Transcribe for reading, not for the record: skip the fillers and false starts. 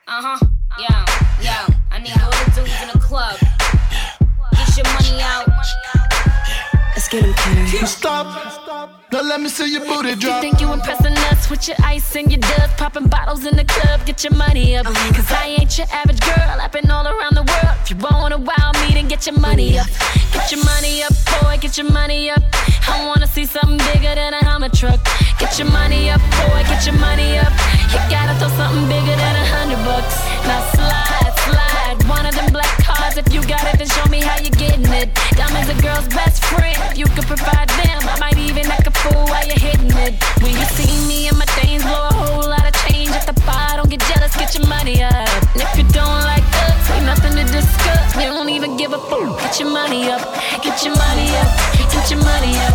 Yo, I need all the dudes in the club. Get your money out. Let's get him, Carter. Stop. Now let me see your booty drop. You think you impressing us with your ice and your dust, popping bottles in the club, get your money up. Cause I ain't your average girl, I've been all around the world. If you wanna wow me, then get your money up. Get your money up, boy, get your money up. I wanna see something bigger than a Hummer truck. Get your money up, boy, get your money up. You gotta throw something bigger than $100. Now slide, one of them black cards. If you got it, then show me how you getting it. Diamonds a girl's best friend, if you could provide them, I might even act a fool while you're hitting it. When you see me and my things blow a whole lot of change at the bar, don't get jealous, get your money up. And if you don't like us, ain't nothing to discuss. You don't even give a fuck. Get your money up, get your money up, get your money up.